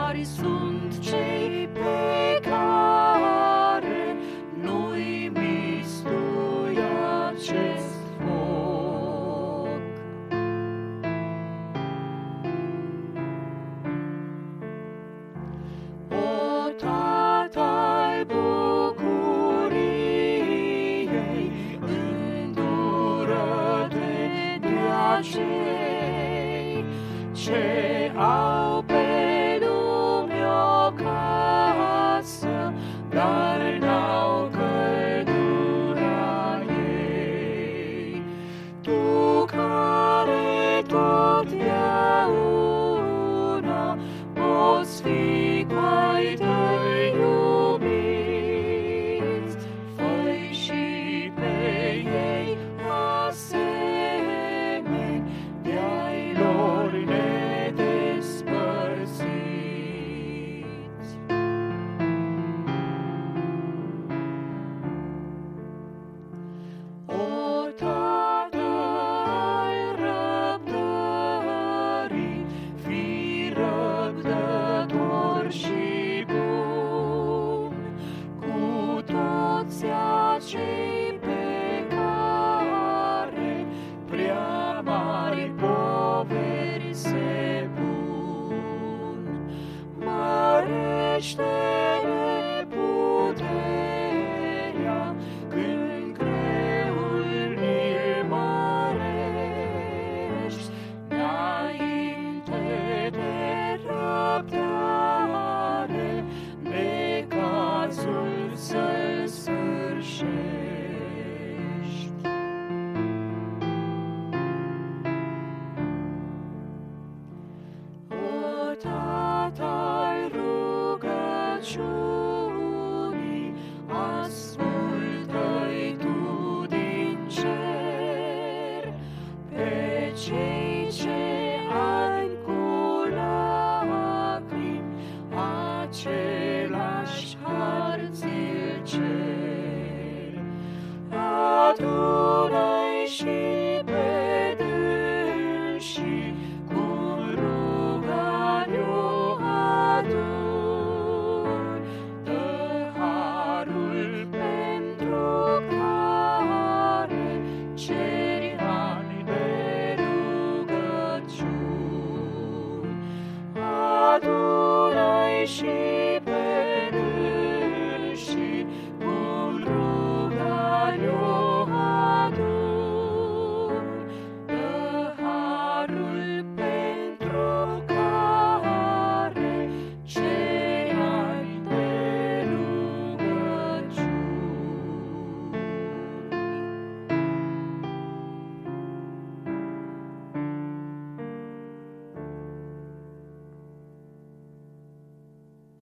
mari sunt cei pe care nu-i mistuie acest foc. O Tată-al bucuriei, îndură-te de acei ce au pe lume o casă, dar n-au căldura ei. Tu care totdeauna poți fi cu ai tăi iubiți, fă-i și pe ei asemeni de-ai lor nedespărțiți. O Tată al răbdării, fii răbdător și bun cu toți acei pe care prea mari poveri se pun. Mărește-le puterea când greul ni-l mărești, înainte de răbdare necazul să-l sfârșești. O Tată al rugăciunii, ascultă-i tu din cer pe cei ce ani cu lacrimi același har ți-l cer. Adună-i și pe dânsii cum rugăciune adun, dă harul pentru care ceri ani de rugăciuni. Adună-i și